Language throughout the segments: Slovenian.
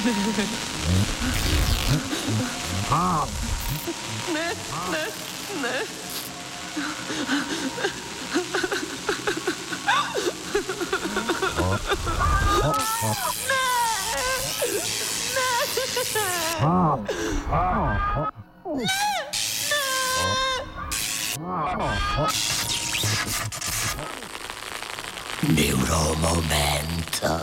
Neuromomento.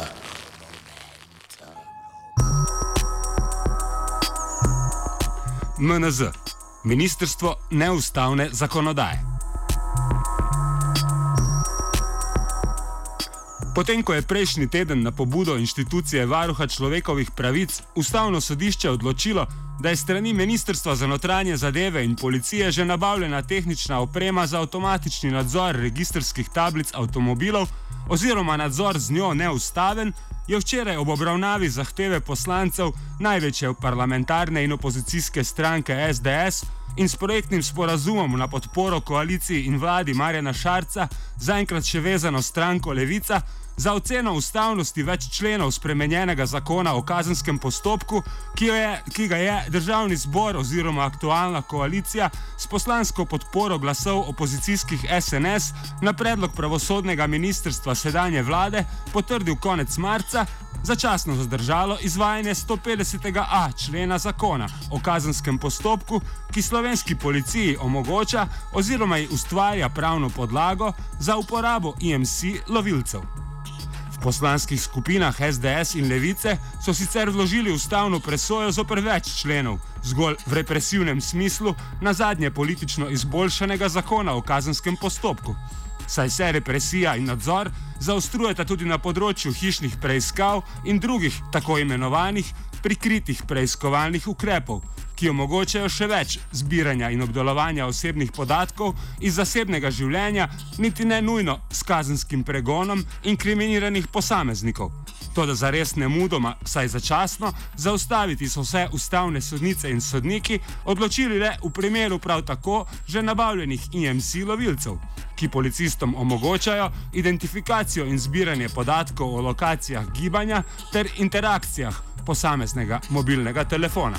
MNZ, Ministrstvo neustavne zakonodaje. Potem, ko je prejšnji teden na pobudo inštitucije Varuha človekovih pravic Ustavno sodišče odločilo, da je strani Ministrstva za notranje zadeve in policije že nabavljena tehnična oprema za avtomatični nadzor registrskih tablic avtomobilov oziroma nadzor z njo neustaven, je včeraj ob obravnavi zahteve poslancev največje parlamentarne in opozicijske stranke SDS in s projektnim sporazumom na podporo koaliciji in vladi Marjana Šarca, zaenkrat še vezano stranko Levica, za oceno ustavnosti več členov spremenjenega zakona o kazenskem postopku, ki ga je Državni zbor oziroma aktualna koalicija s poslansko podporo glasov opozicijskih SNS na predlog pravosodnega ministrstva sedanje vlade potrdil konec marca, začasno zadržalo izvajanje 150.a člena zakona o kazenskem postopku, ki slovenski policiji omogoča oziroma ji ustvarja pravno podlago za uporabo IMC lovilcev. V poslanskih skupinah SDS in Levice so sicer vložili ustavno presojo zoper več členov, zgolj v represivnem smislu na zadnje politično izboljšanega zakona o kazenskem postopku. Saj se represija in nadzor zaostrujeta tudi na področju hišnih preiskav in drugih tako imenovanih prikritih preiskovalnih ukrepov, ki omogočajo še več zbiranja in obdelovanja osebnih podatkov iz zasebnega življenja, niti ne nujno s kazenskim pregonom inkriminiranih posameznikov. Toda zares nemudoma, saj začasno, zaustaviti so vse ustavne sodnice in sodniki odločili le v primeru prav tako že nabavljenih IMC lovilcev, ki policistom omogočajo identifikacijo in zbiranje podatkov o lokacijah gibanja ter interakcijah posameznega mobilnega telefona.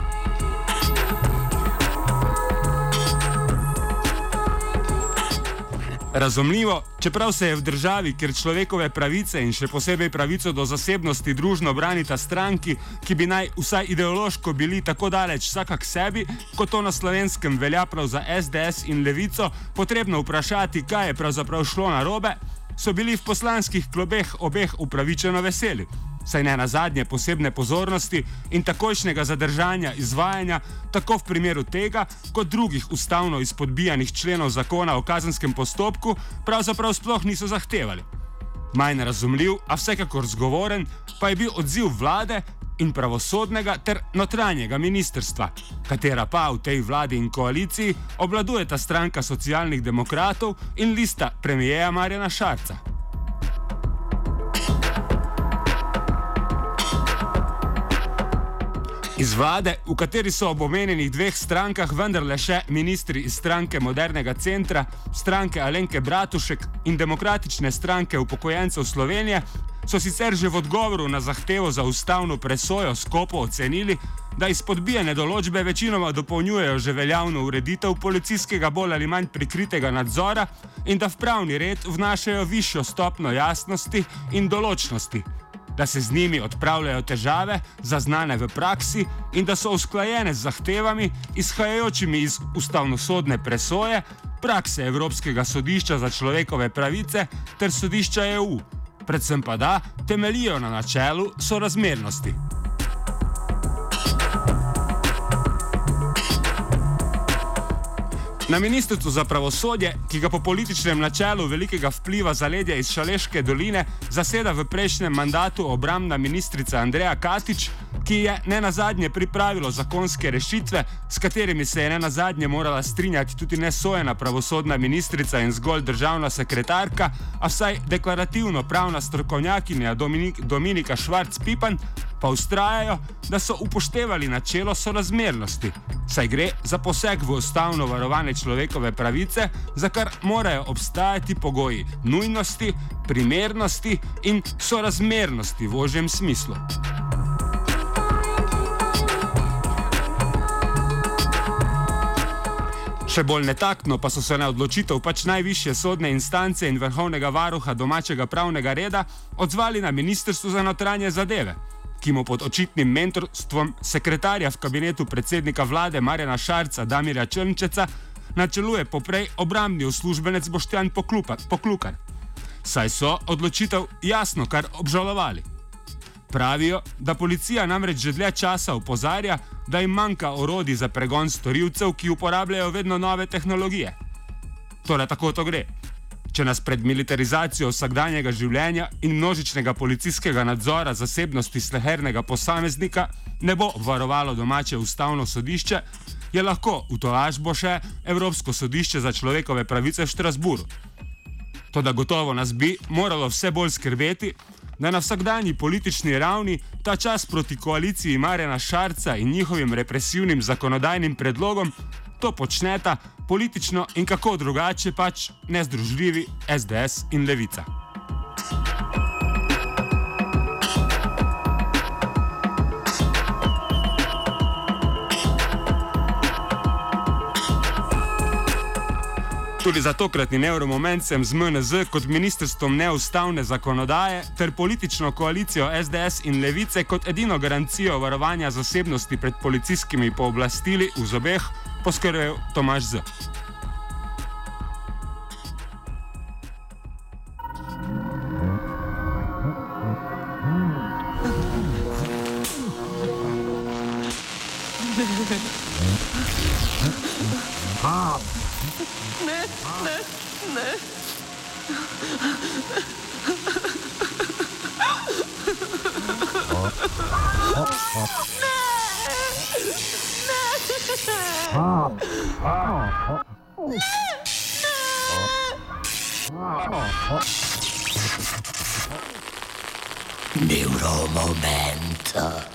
Razumljivo, čeprav se je v državi, kjer človekove pravice in še posebej pravico do zasebnosti družno branita stranki, ki bi naj vsaj ideološko bili tako daleč vsaka k sebi, kot to na Slovenskem velja prav za SDS in Levico, potrebno vprašati, kaj je pravzaprav šlo narobe, so bili v poslanskih klobeh obeh upravičeno veseli. Saj ne nazadnje posebne pozornosti in takojšnjega zadržanja izvajanja tako v primeru tega, kot drugih ustavno izpodbijanih členov zakona o kazenskem postopku pravzaprav sploh niso zahtevali. Manj razumljiv, a vsekakor zgovoren, pa je bil odziv vlade in pravosodnega ter notranjega ministrstva, katera pa v tej vladi in koaliciji obvladujeta stranka socialnih demokratov in lista premijeja Marjana Šarca. Iz vlade, v kateri so ob omenjenih dveh strankah vendarle še ministri iz stranke Modernega centra, stranke Alenke Bratušek in Demokratične stranke upokojencev Slovenije, so sicer že v odgovoru na zahtevo za ustavno presojo skopo ocenili, da izpodbijane določbe večinoma dopolnjujejo že veljavno ureditev policijskega bolj ali manj prikritega nadzora in da v pravni red vnašajo višjo stopnjo jasnosti in določnosti, da se z njimi odpravljajo težave, zaznane v praksi in da so usklajene z zahtevami, izhajajočimi iz ustavnosodne presoje, prakse Evropskega sodišča za človekove pravice ter sodišča EU, predvsem pa da temeljijo na načelu sorazmernosti. Na Ministrstvu za pravosodje, ki ga po političnem načelu velikega vpliva zaledja iz Šaleške doline zaseda v prejšnjem mandatu obrambna ministrica Andreja Katič, ki je nenazadnje pripravilo zakonske rešitve, s katerimi se je nenazadnje morala strinjati tudi nesojena pravosodna ministrica in zgolj državna sekretarka, a vsaj deklarativno pravna strokovnjakinja Dominika Švarc-Pipan, pa vztrajajo, da so upoštevali načelo sorazmernosti, saj gre za poseg v ustavno varovane človekove pravice, za kar morajo obstajati pogoji nujnosti, primernosti in sorazmernosti v ožjem smislu. Še bolj netaktno pa so se na odločitev pač najvišje sodne instance in vrhovnega varuha domačega pravnega reda odzvali na Ministrstvo za notranje zadeve, ki mu pod očitnim mentorstvom sekretarja v kabinetu predsednika vlade Marjana Šarca Damirja Črnčeca načeluje poprej obrambni uslužbenec Boštjan Poklukar. Saj so odločitev jasno kar obžalovali. Pravijo, da policija namreč že dlje časa opozarja, da jim manjka orodij za pregon storilcev, ki uporabljajo vedno nove tehnologije. Torej tako to gre. Če nas pred militarizacijo vsakdanjega življenja in množičnega policijskega nadzora zasebnosti slehernega posameznika ne bo obvarovalo domače ustavno sodišče, je lahko v tolažbo še Evropsko sodišče za človekove pravice v Štrasburu. Toda gotovo nas bi moralo vse bolj skrbeti, da na vsakdanji politični ravni ta čas proti koaliciji Marjana Šarca in njihovim represivnim zakonodajnim predlogom to počneta politično in kako drugače pač nezdružljivi SDS in Levica. Tudi za tokratni Neuromoment sem z MNZ kot ministrstvom neustavne zakonodaje ter politično koalicijo SDS in Levice kot edino garancijo varovanja zasebnosti pred policijskimi pooblastili v zobeh poskrbel Tomaž Z. Ne. Neuromoment.